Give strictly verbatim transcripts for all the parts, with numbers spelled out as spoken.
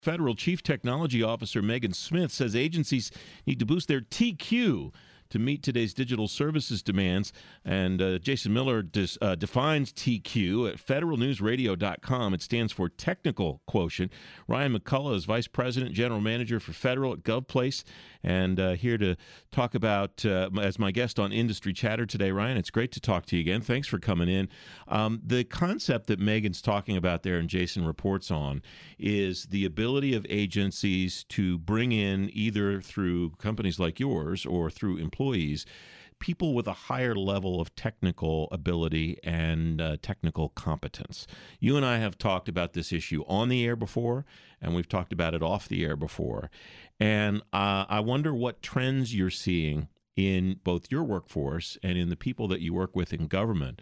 Federal Chief Technology Officer Megan Smith says agencies need to boost their T Q to meet today's digital services demands. And uh, Jason Miller dis, uh, defines T Q at federal news radio dot com. It stands for Technical Quotient. Ryan McCullough is Vice President, General Manager for Federal at GovPlace, and uh, here to talk about, uh, as my guest on Industry Chatter today. Ryan, it's great to talk to you again. Thanks for coming in. Um, the concept that Megan's talking about there and Jason reports on is the ability of agencies to bring in, either through companies like yours or through employees, employees, people with a higher level of technical ability and uh, technical competence. You and I have talked about this issue on the air before, and we've talked about it off the air before. And uh, I wonder what trends you're seeing in both your workforce and in the people that you work with in government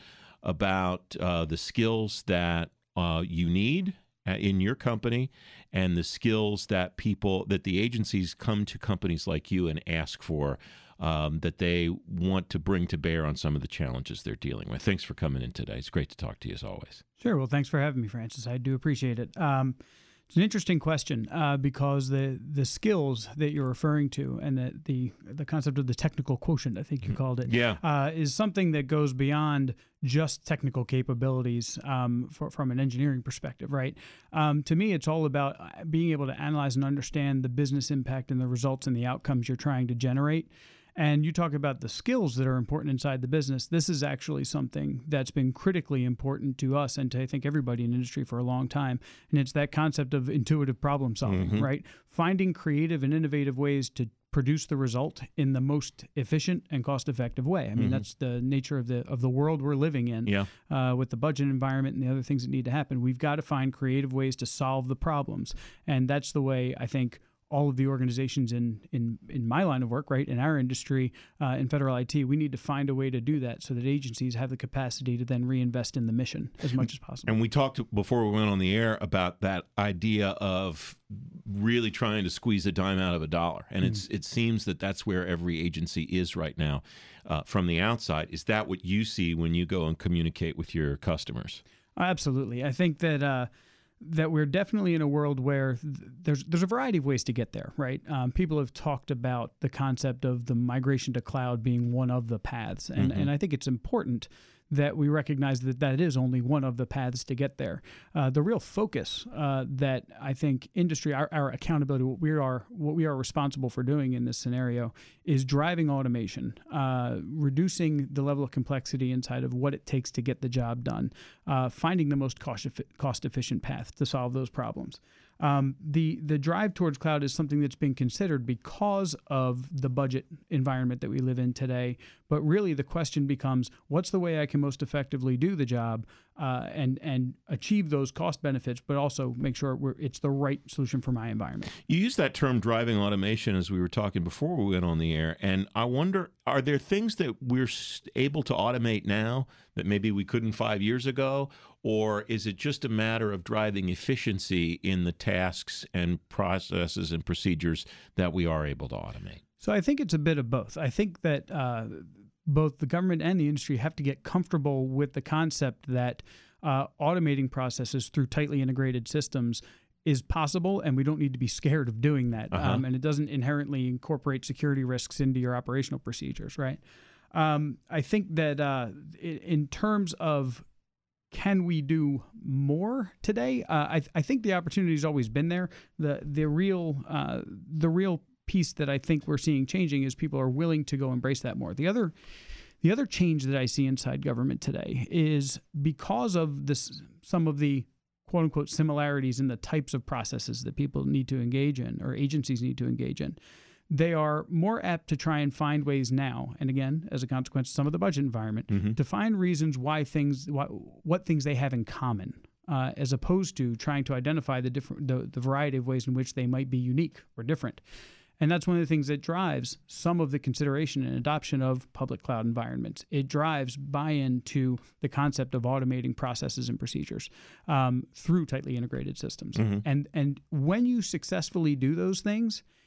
about uh, the skills that uh, you need in your company and the skills that people, that the agencies come to companies like you and ask for, Um, that they want to bring to bear on some of the challenges they're dealing with. Thanks for coming in today. It's great to talk to you as always. Sure. Well, thanks for having me, Francis. I do appreciate it. Um, it's an interesting question uh, because the the skills that you're referring to and the the, the concept of the technical quotient, I think you called it, yeah. uh, is something that goes beyond just technical capabilities um, for, from an engineering perspective, right? Um, to me, it's all about being able to analyze and understand the business impact and the results and the outcomes you're trying to generate. And you talk about the skills that are important inside the business. This is actually something that's been critically important to us and to, I think, everybody in industry for a long time. And it's that concept of intuitive problem solving, mm-hmm. right? Finding creative and innovative ways to produce the result in the most efficient and cost-effective way. I mean, mm-hmm. that's the nature of the of the world we're living in. Yeah. Uh, with the budget environment and the other things that need to happen. We've got to find creative ways to solve the problems. And that's the way, I think, all of the organizations in, in, in my line of work, right, in our industry, uh, in federal I T, we need to find a way to do that so that agencies have the capacity to then reinvest in the mission as much as possible. And we talked before we went on the air about that idea of really trying to squeeze a dime out of a dollar. And mm. it's it seems that that's where every agency is right now uh, from the outside. Is that what you see when you go and communicate with your customers? Absolutely. I think that... Uh, that we're definitely in a world where th- there's there's a variety of ways to get there, right? Um, people have talked about the concept of the migration to cloud being one of the paths, and mm-hmm. and I think it's important that we recognize that that is only one of the paths to get there. Uh, the real focus uh, that I think industry, our, our accountability, what we are what we are responsible for doing in this scenario is driving automation, uh, reducing the level of complexity inside of what it takes to get the job done, uh, finding the most cost cost efficient path to solve those problems. Um, the the drive towards cloud is something that's been considered because of the budget environment that we live in today. But really, the question becomes, what's the way I can most effectively do the job uh, and and achieve those cost benefits, but also make sure we're, it's the right solution for my environment? You used that term driving automation as we were talking before we went on the air. And I wonder, are there things that we're able to automate now that maybe we couldn't five years ago? Or is it just a matter of driving efficiency in the tasks and processes and procedures that we are able to automate? So I think it's a bit of both. I think that uh, both the government and the industry have to get comfortable with the concept that uh, automating processes through tightly integrated systems is possible, and we don't need to be scared of doing that. Uh-huh. Um, and it doesn't inherently incorporate security risks into your operational procedures, right? Um, I think that uh, in terms of can we do more today? Uh, I, I think the opportunity has always been there. The the real uh, the real piece that I think we're seeing changing is people are willing to go embrace that more. The other the other change that I see inside government today is because of this some of the quote unquote similarities in the types of processes that people need to engage in or agencies need to engage in. They are more apt to try and find ways now, and again, as a consequence of some of the budget environment, mm-hmm. to find reasons why things, what, what things they have in common, uh, as opposed to trying to identify the different, the, the variety of ways in which they might be unique or different. And that's one of the things that drives some of the consideration and adoption of public cloud environments. It drives buy-in to the concept of automating processes and procedures um, through tightly integrated systems. Mm-hmm. And and when you successfully do those things,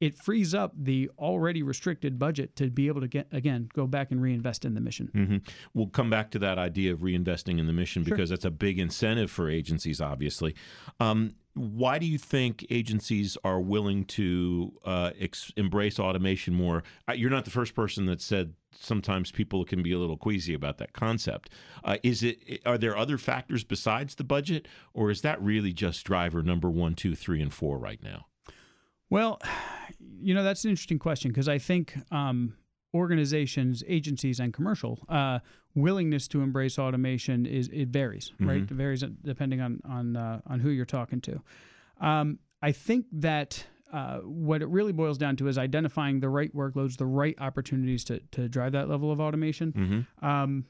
it frees up the already restricted budget to be able to get, again, go back and reinvest in the mission. Mm-hmm. We'll come back to that idea of reinvesting in the mission because Sure. that's a big incentive for agencies, obviously. Um, why do you think agencies are willing to uh, ex- embrace automation more? Uh, You're not the first person that said sometimes people can be a little queasy about that concept. Uh, is it? Are there other factors besides the budget, or is that really just driver number one, two, three, and four right now? Well, you know, that's an interesting question because I think um, organizations, agencies, and commercial uh, willingness to embrace automation is it varies, Mhm. right? It varies depending on on uh, on who you're talking to. Um, I think that uh, what it really boils down to is identifying the right workloads, the right opportunities to to drive that level of automation. Mm-hmm. Um,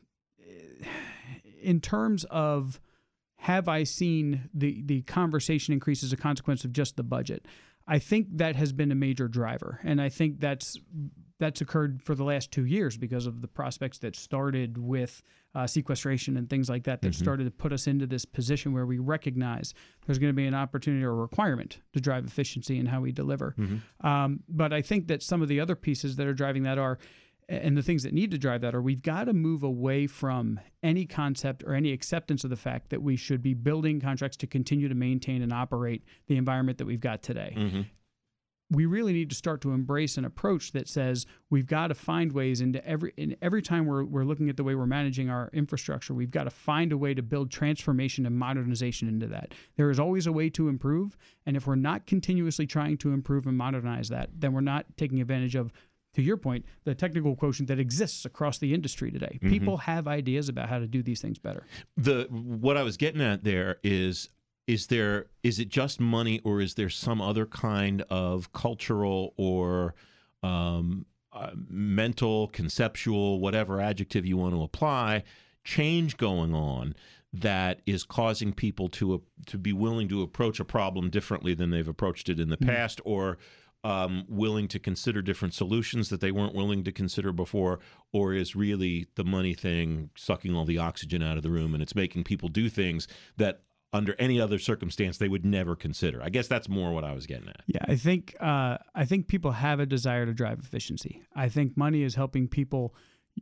in terms of have I seen the the conversation increase as a consequence of just the budget? I think that has been a major driver, and I think that's that's occurred for the last two years because of the prospects that started with uh, sequestration and things like that that Mm-hmm. started to put us into this position where we recognize there's going to be an opportunity or a requirement to drive efficiency in how we deliver. Mm-hmm. Um, but I think that some of the other pieces that are driving that are and the things that need to drive that are we've got to move away from any concept or any acceptance of the fact that we should be building contracts to continue to maintain and operate the environment that we've got today. Mm-hmm. We really need to start to embrace an approach that says we've got to find ways into every in every time we're we're looking at the way we're managing our infrastructure, we've got to find a way to build transformation and modernization into that. There is always a way to improve, and if we're not continuously trying to improve and modernize that, then we're not taking advantage of, to your point, the technical quotient that exists across the industry today. Mm-hmm. People have ideas about how to do these things better. The what I was getting at there is is there is it just money, or is there some other kind of cultural or um, uh, mental, conceptual, whatever adjective you want to apply, change going on that is causing people to uh, to be willing to approach a problem differently than they've approached it in the Mm-hmm. past, or Um, willing to consider different solutions that they weren't willing to consider before, or is really the money thing sucking all the oxygen out of the room and it's making people do things that under any other circumstance they would never consider? I guess that's more what I was getting at. Yeah, I think uh, I think people have a desire to drive efficiency. I think money is helping people.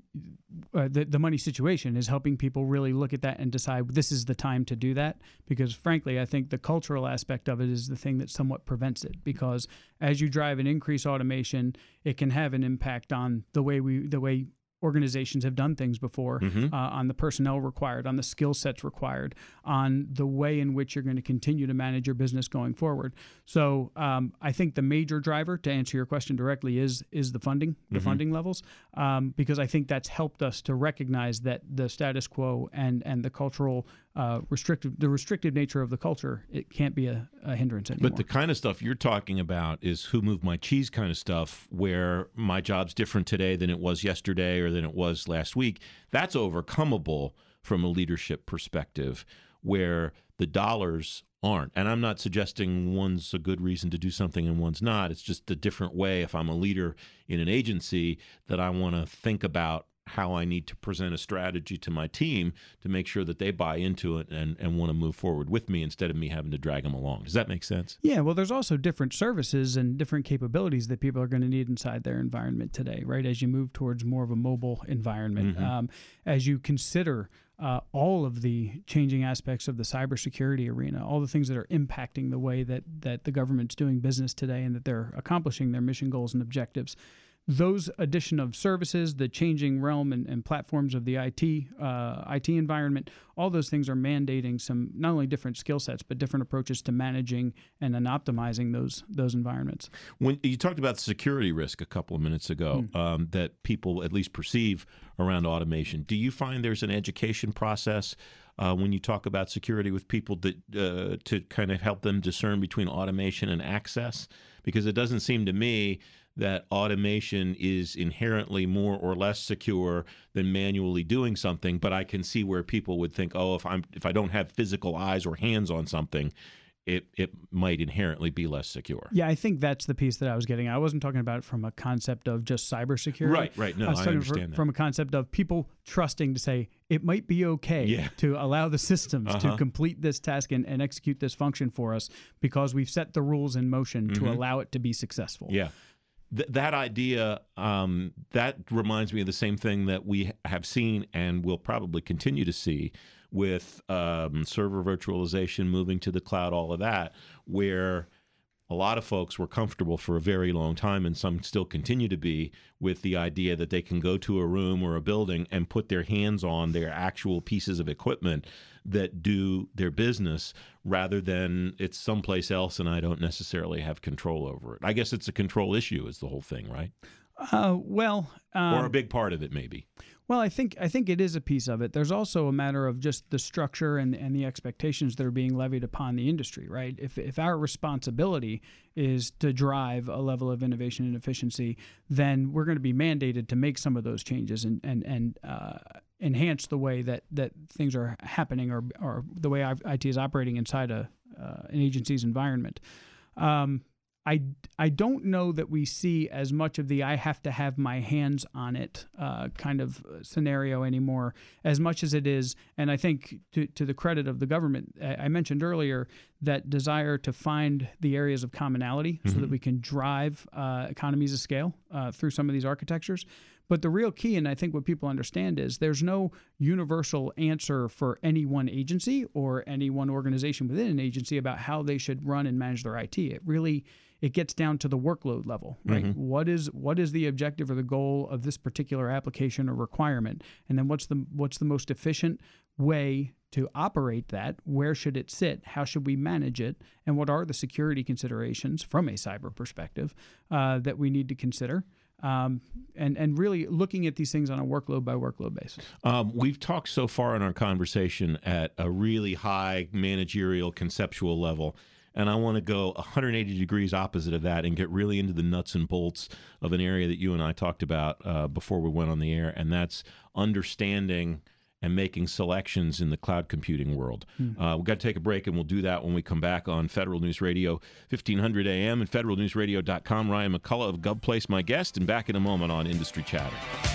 Uh, the, the money situation is helping people really look at that and decide this is the time to do that, because frankly I think the cultural aspect of it is the thing that somewhat prevents it, because as you drive and increase automation, it can have an impact on the way we the way organizations have done things before, Mhm. uh, on the personnel required, on the skill sets required, on the way in which you're going to continue to manage your business going forward. So um, I think the major driver, to answer your question directly, is is the funding, the Mhm. funding levels, um, because I think that's helped us to recognize that the status quo and and the cultural uh, restrictive, the restrictive nature of the culture, it can't be a, a hindrance anymore. But the kind of stuff you're talking about is who moved my cheese kind of stuff, where my job's different today than it was yesterday or than it was last week. That's overcomable from a leadership perspective, where the dollars aren't. And I'm not suggesting one's a good reason to do something and one's not. It's just a different way, if I'm a leader in an agency, that I want to think about how I need to present a strategy to my team to make sure that they buy into it and, and want to move forward with me instead of me having to drag them along. Does that make sense? Yeah, well, there's also different services and different capabilities that people are going to need inside their environment today, right? As you move towards more of a mobile environment, Mhm. um, as you consider uh, all of the changing aspects of the cybersecurity arena, all the things that are impacting the way that that the government's doing business today and that they're accomplishing their mission goals and objectives. Those addition of services, the changing realm and, and platforms of the I T uh, I T environment, all those things are mandating some not only different skill sets but different approaches to managing and then optimizing those those environments. When you talked about security risk a couple of minutes ago, Hmm. um, that people at least perceive around automation, do you find there's an education process uh, when you talk about security with people that uh, to kind of help them discern between automation and access? Because it doesn't seem to me that automation is inherently more or less secure than manually doing something, but I can see where people would think, oh, if I'm if I don't have physical eyes or hands on something, it, it might inherently be less secure. Yeah, I think that's the piece that I was getting at. I wasn't talking about it from a concept of just cybersecurity. Right, right. No, I was I talking understand fr- that. from a concept of people trusting to say it might be okay Yeah. to allow the systems Uh-huh. to complete this task and, and execute this function for us because we've set the rules in motion Mm-hmm. to allow it to be successful. Yeah. Th- that idea, um, that reminds me of the same thing that we have seen and will probably continue to see with um, server virtualization, moving to the cloud, all of that, where a lot of folks were comfortable for a very long time, and some still continue to be, with the idea that they can go to a room or a building and put their hands on their actual pieces of equipment that do their business, rather than it's someplace else and I don't necessarily have control over it. I guess it's a control issue is the whole thing, right? Uh, well, um, Or a big part of it, maybe. Well, I think I think it is a piece of it. There's also a matter of just the structure and, and the expectations that are being levied upon the industry, right? If if our responsibility is to drive a level of innovation and efficiency, then we're going to be mandated to make some of those changes and and and uh, enhance the way that, that things are happening or or the way I T is operating inside a uh, an agency's environment. Um, I, I don't know that we see as much of the I have to have my hands on it uh, kind of scenario anymore, as much as it is, and I think to, to the credit of the government, I mentioned earlier that desire to find the areas of commonality mm-hmm. so that we can drive uh, economies of scale uh, through some of these architectures. But the real key, and I think what people understand, is there's no universal answer for any one agency or any one organization within an agency about how they should run and manage their I T. It really it gets down to the workload level, right? Mm-hmm. What is what is the objective or the goal of this particular application or requirement, and then what's the what's the most efficient way to operate that? Where should it sit? How should we manage it? And what are the security considerations from a cyber perspective uh, that we need to consider? Um, and, and really looking at these things on a workload by workload basis. Um, we've talked so far in our conversation at a really high managerial conceptual level, and I want to go one hundred eighty degrees opposite of that and get really into the nuts and bolts of an area that you and I talked about uh, before we went on the air, and that's understanding and making selections in the cloud computing world. Mm. Uh, we've got to take a break, and we'll do that when we come back on Federal News Radio, fifteen hundred A M and federal news radio dot com. Ryan McCullough of GovPlace, my guest, and back in a moment on Industry Chatter.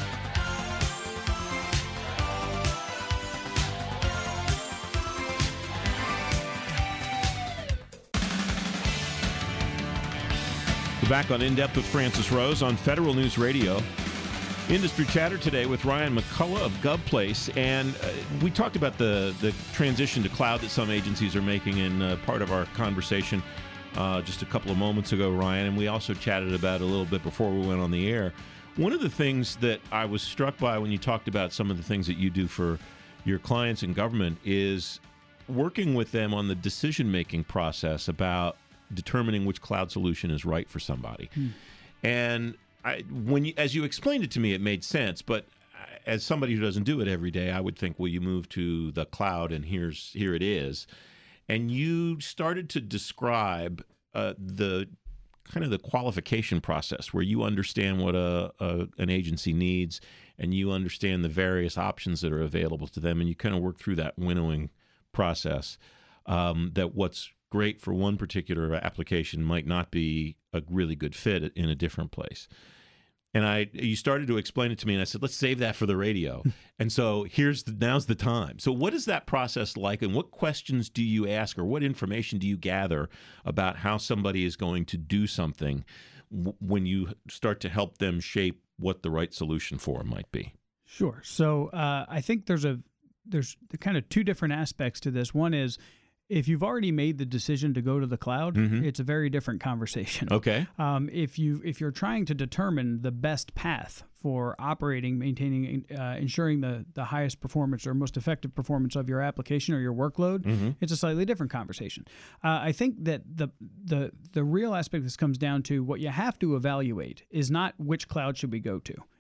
We're back on In Depth with Francis Rose on Federal News Radio. Industry Chatter today with Ryan McCullough of GovPlace, and uh, we talked about the the transition to cloud that some agencies are making in uh, part of our conversation uh, just a couple of moments ago, Ryan, and we also chatted about it a little bit before we went on the air. One of the things that I was struck by when you talked about some of the things that you do for your clients in government is working with them on the decision-making process about determining which cloud solution is right for somebody. Hmm. And I, when you, as you explained it to me, it made sense. But as somebody who doesn't do it every day, I would think, well, you move to the cloud, and here's here it is. And you started to describe uh, the kind of the qualification process, where you understand what a, a an agency needs, and you understand the various options that are available to them, and you kind of work through that winnowing process. Um, that what's great for one particular application might not be a really good fit in a different place. And I, you started to explain it to me, and I said, let's save that for the radio. And so here's the, now's the time. So what is that process like, and what questions do you ask, or what information do you gather about how somebody is going to do something w- when you start to help them shape what the right solution for them might be? Sure. So uh, I think there's a there's kind of two different aspects to this. One is, if you've already made the decision to go to the cloud, mm-hmm. it's a very different conversation. Okay. Um, if you if you're trying to determine the best path for operating, maintaining, uh, ensuring the the highest performance or most effective performance of your application or your workload, mm-hmm. it's a slightly different conversation. Uh, I think that the the the real aspect of this comes down to what you have to evaluate is not which cloud should we go to.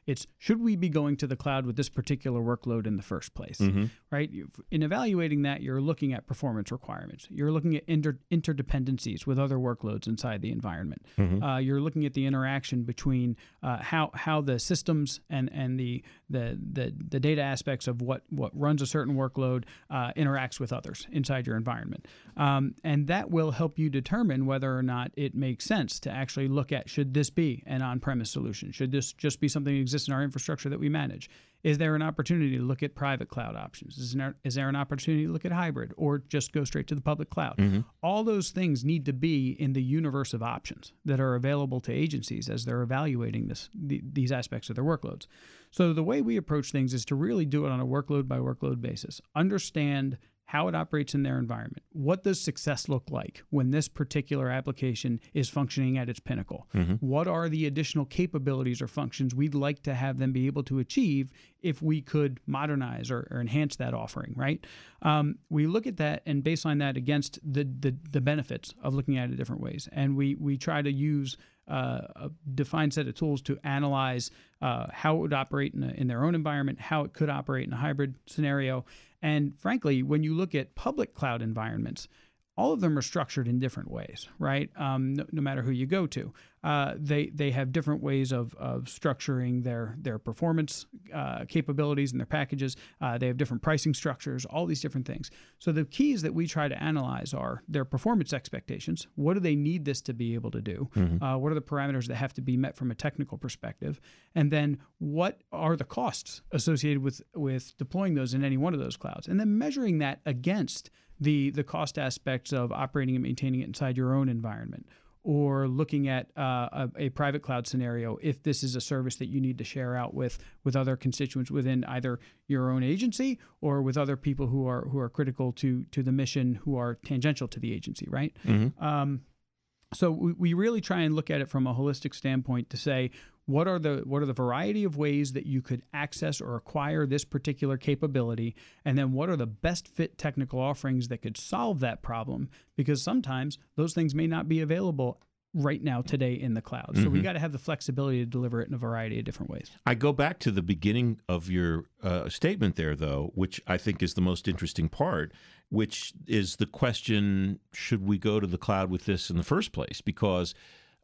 It's should we be going to the cloud with this particular workload in the first place, Mm-hmm. right? You- In evaluating that, you're looking at performance requirements. You're looking at inter- interdependencies with other workloads inside the environment. Mm-hmm. Uh, you're looking at the interaction between uh, how how the systems and and the the the, the data aspects of what what runs a certain workload uh, interacts with others inside your environment, um, and that will help you determine whether or not it makes sense to actually look at, should this be an on-premise solution? Should this just be something that exists in our infrastructure that we manage? Is there an opportunity to look at private cloud options? Is there, is there an opportunity to look at hybrid, or just go straight to the public cloud? Mm-hmm. All those things need to be in the universe of options that are available to agencies as they're evaluating this the, these aspects of their workloads. So the way we approach things is to really do it on a workload by workload basis. Understand how it operates in their environment. What does success look like when this particular application is functioning at its pinnacle? Mm-hmm. What are the additional capabilities or functions we'd like to have them be able to achieve if we could modernize or, or enhance that offering, right? Um, we look at that and baseline that against the, the the benefits of looking at it different ways. And we we try to use uh, a defined set of tools to analyze uh, how it would operate in, a, in their own environment, how it could operate in a hybrid scenario. And frankly, when you look at public cloud environments, all of them are structured in different ways, right? Um, no, no matter who you go to, uh, they they have different ways of of structuring their their performance uh, capabilities and their packages. Uh, they have different pricing structures, all these different things. So the keys that we try to analyze are their performance expectations. What do they need this to be able to do? Mm-hmm. Uh, what are the parameters that have to be met from a technical perspective? And then what are the costs associated with with deploying those in any one of those clouds? And then measuring that against the the cost aspects of operating and maintaining it inside your own environment, or looking at uh, a, a private cloud scenario if this is a service that you need to share out with with other constituents within either your own agency or with other people who are who are critical to to the mission, who are tangential to the agency, right? Mm-hmm. Um, so we, we really try and look at it from a holistic standpoint to say, what are the what are the variety of ways that you could access or acquire this particular capability, and then what are the best fit technical offerings that could solve that problem? Because sometimes those things may not be available right now today in the cloud. So Mm-hmm. we got to have the flexibility to deliver it in a variety of different ways. I go back to the beginning of your uh, statement there, though, which I think is the most interesting part, which is the question, should we go to the cloud with this in the first place? Because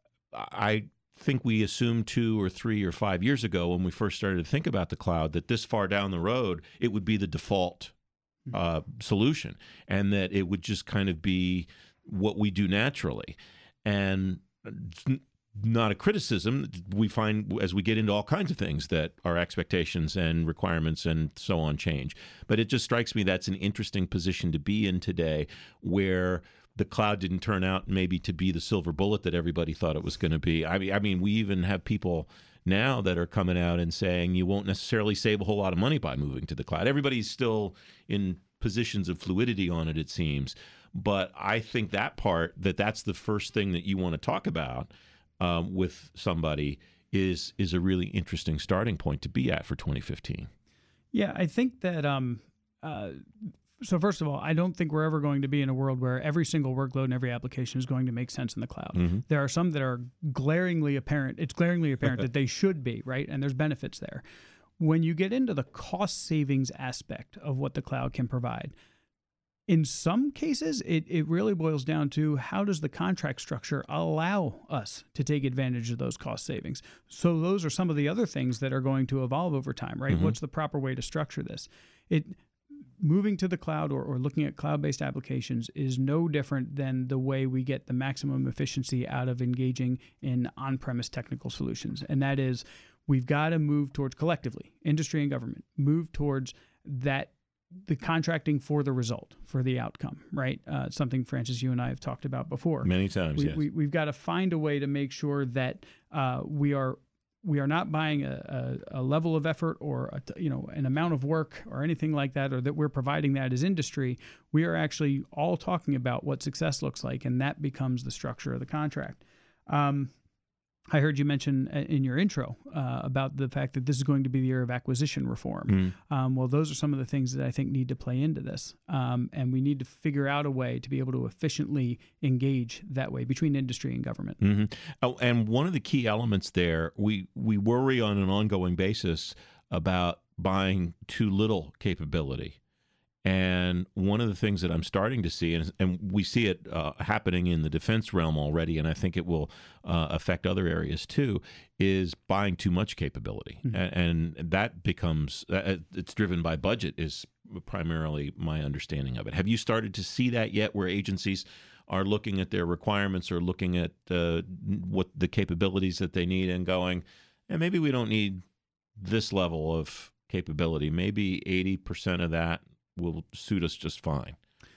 I think we assumed two or three or five years ago when we first started to think about the cloud that this far down the road, it would be the default uh, solution, and that it would just kind of be what we do naturally. And not a criticism. We find as we get into all kinds of things that our expectations and requirements and so on change. But it just strikes me that's an interesting position to be in today, where the cloud didn't turn out maybe to be the silver bullet that everybody thought it was going to be. I mean, I mean, we even have people now that are coming out and saying you won't necessarily save a whole lot of money by moving to the cloud. Everybody's still in positions of fluidity on it, it seems. But I think that part, that that's the first thing that you want to talk about um, with somebody is is a really interesting starting point to be at for twenty fifteen. Yeah, I think that um, uh, so first of all, I don't think we're ever going to be in a world where every single workload and every application is going to make sense in the cloud. Mm-hmm. There are some that are glaringly apparent. It's glaringly apparent that they should be, right? And there's benefits there. When you get into the cost savings aspect of what the cloud can provide, in some cases, it, it really boils down to how does the contract structure allow us to take advantage of those cost savings? So those are some of the other things that are going to evolve over time, right? Mm-hmm. What's the proper way to structure this? It moving to the cloud or, or looking at cloud-based applications is no different than the way we get the maximum efficiency out of engaging in on-premise technical solutions. And that is, we've got to move towards, collectively, industry and government, move towards that, the contracting for the result, for the outcome, right? Uh, something, Francis, you and I have talked about before. Many times, we, yes. We, we've got to find a way to make sure that uh, we are we are not buying a, a, a level of effort or a, you know an amount of work or anything like that, or that we're providing that as industry. We are actually all talking about what success looks like, and that becomes the structure of the contract. Um, I heard you mention in your intro uh, about the fact that this is going to be the year of acquisition reform. Mm. Um, well, those are some of the things that I think need to play into this. Um, and we need to figure out a way to be able to efficiently engage that way between industry and government. Mm-hmm. Oh, and one of the key elements there, we, we worry on an ongoing basis about buying too little capability. And one of the things that I'm starting to see, and, and we see it uh, happening in the defense realm already, and I think it will uh, affect other areas too, is buying too much capability. Mm-hmm. And, and that becomes, uh, it's driven by budget is primarily my understanding of it. Have you started to see that yet, where agencies are looking at their requirements or looking at uh, what the capabilities that they need and going, and maybe we don't need this level of capability, maybe eighty percent of that will suit us just fine?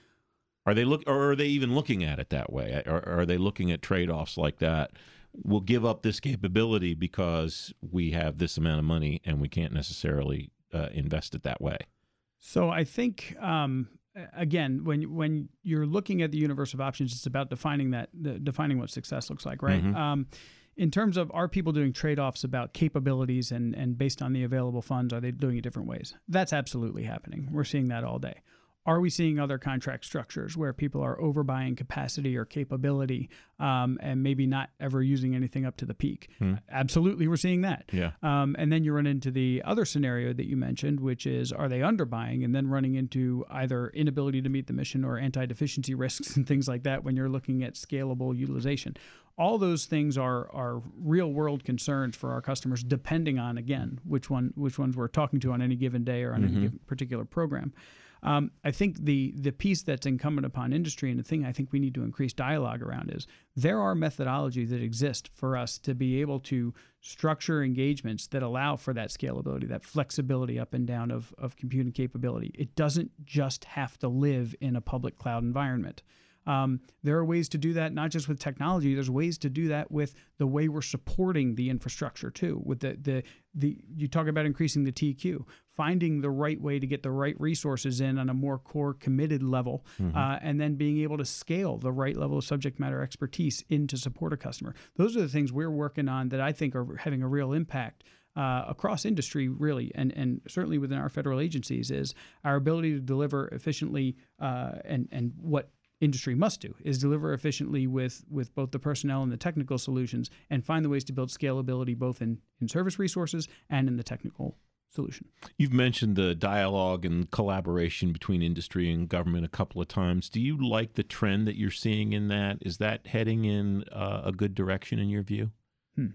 Are they look, or are they even looking at it that way? Or are they looking at trade-offs like that? We'll give up this capability because we have this amount of money and we can't necessarily uh, invest it that way. So I think, um, again, when when you're looking at the universe of options, it's about defining that, the, defining what success looks like, right? Mm-hmm. Um, in terms of, are people doing trade-offs about capabilities and, and based on the available funds, are they doing it different ways? That's absolutely happening. We're seeing that all day. Are we seeing other contract structures where people are overbuying capacity or capability um, and maybe not ever using anything up to the peak? Hmm. Absolutely, we're seeing that. Yeah. Um, and then you run into the other scenario that you mentioned, which is, are they underbuying and then running into either inability to meet the mission or anti-deficiency risks and things like that when you're looking at scalable utilization? All those things are are real world concerns for our customers, depending on, again, which one which ones we're talking to on any given day or on mm-hmm. any given particular program. Um, I think the the piece that's incumbent upon industry, and the thing I think we need to increase dialogue around, is there are methodologies that exist for us to be able to structure engagements that allow for that scalability, that flexibility up and down of, of computing capability. It doesn't just have to live in a public cloud environment. Um, there are ways to do that, not just with technology. There's ways to do that with the way we're supporting the infrastructure too. With the the the you talk about increasing the T Q, finding the right way to get the right resources in on a more core committed level, mm-hmm. uh, and then being able to scale the right level of subject matter expertise in to support a customer. Those are the things we're working on that I think are having a real impact Uh, across industry, really, and, and certainly within our federal agencies, is our ability to deliver efficiently uh, and, and what industry must do is deliver efficiently with, with both the personnel and the technical solutions, and find the ways to build scalability both in, in service resources and in the technical solution. You've mentioned the dialogue and collaboration between industry and government a couple of times. Do you like the trend that you're seeing in that? Is that heading in uh, a good direction in your view? Hmm.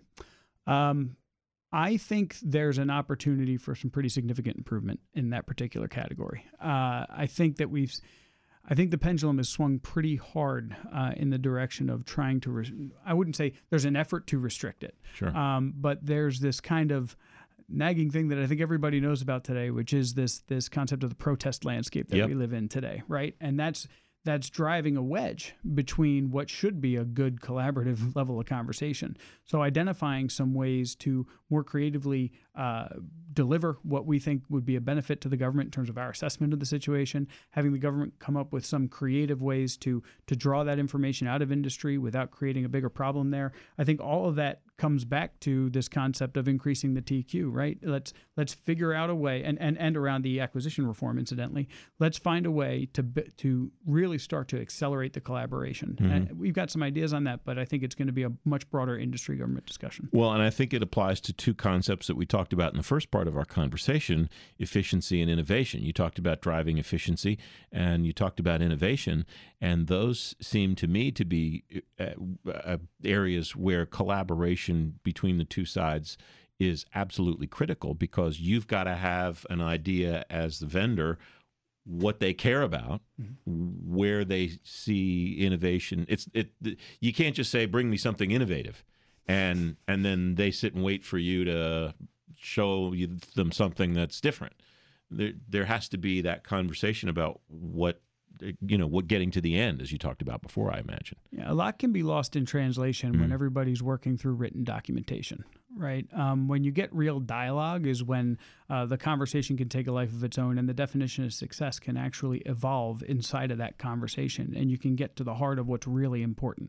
Um, I think there's an opportunity for some pretty significant improvement in that particular category. Uh, I think that we've, I think the pendulum has swung pretty hard uh, in the direction of trying to, res- I wouldn't say there's an effort to restrict it, sure. um, but there's this kind of nagging thing that I think everybody knows about today, which is this this concept of the protest landscape that yep. we live in today, right? And that's that's driving a wedge between what should be a good collaborative level of conversation. So identifying some ways to more creatively uh, deliver what we think would be a benefit to the government in terms of our assessment of the situation, having the government come up with some creative ways to to draw that information out of industry without creating a bigger problem there. I think all of that comes back to this concept of increasing the T Q, right? Let's let's figure out a way, and and, and around the acquisition reform, incidentally, let's find a way to to really start to accelerate the collaboration. Mm-hmm. And we've got some ideas on that, but I think it's going to be a much broader industry government discussion. Well, and I think it applies to two concepts that we talked about in the first part of our conversation: efficiency and innovation. You talked about driving efficiency, and you talked about innovation, and those seem to me to be uh, uh, areas where collaboration between the two sides is absolutely critical, because you've got to have an idea as the vendor what they care about, mm-hmm. where they see innovation. It's it. You can't just say, "Bring me something innovative," and and then they sit and wait for you to show you them something that's different. There there has to be that conversation about what. You know, what getting to the end, as you talked about before, I imagine. Yeah, a lot can be lost in translation mm. when everybody's working through written documentation, right? Um, when you get real dialogue is when uh, the conversation can take a life of its own, and the definition of success can actually evolve inside of that conversation, and you can get to the heart of what's really important.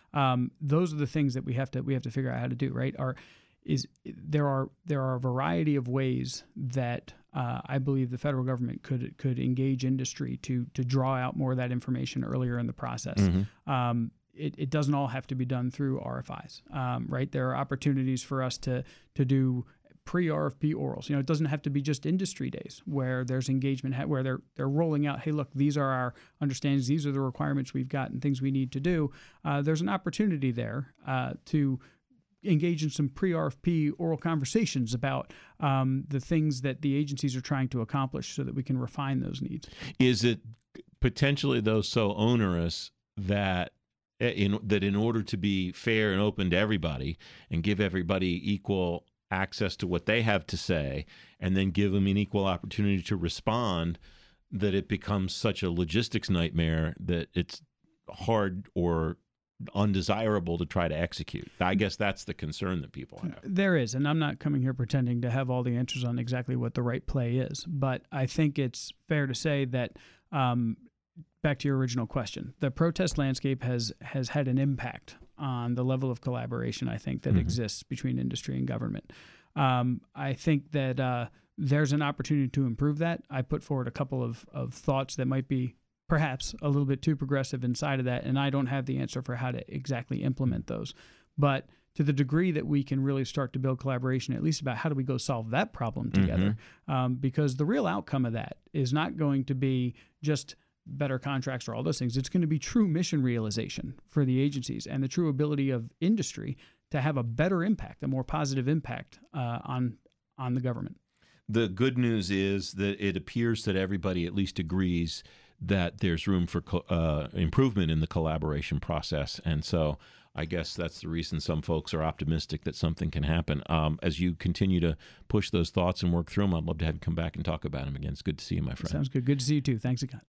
Um, those are the things that we have to we have to figure out how to do. Right? Are is there are there are a variety of ways that uh, I believe the federal government could could engage industry to to draw out more of that information earlier in the process. Mm-hmm. Um, it, it doesn't all have to be done through R F Is, um, right? There are opportunities for us to to do pre-R F P orals. You know, it doesn't have to be just industry days where there's engagement, where they're they're rolling out, hey, look, these are our understandings, these are the requirements we've got and things we need to do. Uh, there's an opportunity there uh, to engage in some pre-R F P oral conversations about um, the things that the agencies are trying to accomplish so that we can refine those needs. Is it potentially, though, so onerous that in that in order to be fair and open to everybody and give everybody equal access to what they have to say and then give them an equal opportunity to respond, that it becomes such a logistics nightmare that it's hard or undesirable to try to execute? I guess that's the concern that people have. There is, and I'm not coming here pretending to have all the answers on exactly what the right play is, but I think it's fair to say that, um, back to your original question, the protest landscape has has had an impact on the level of collaboration, I think, that mm-hmm. exists between industry and government. Um, I think that uh, there's an opportunity to improve that. I put forward a couple of, of thoughts that might be perhaps a little bit too progressive inside of that, and I don't have the answer for how to exactly implement those. But to the degree that we can really start to build collaboration, at least about how do we go solve that problem together, mm-hmm. um, because the real outcome of that is not going to be just better contracts or all those things. It's going to be true mission realization for the agencies and the true ability of industry to have a better impact, a more positive impact uh, on on the government. The good news is that it appears that everybody at least agrees that there's room for uh, improvement in the collaboration process. And so I guess that's the reason some folks are optimistic that something can happen. Um, as you continue to push those thoughts and work through them, I'd love to have you come back and talk about them again. It's good to see you, my friend. Sounds good. Good to see you too. Thanks again.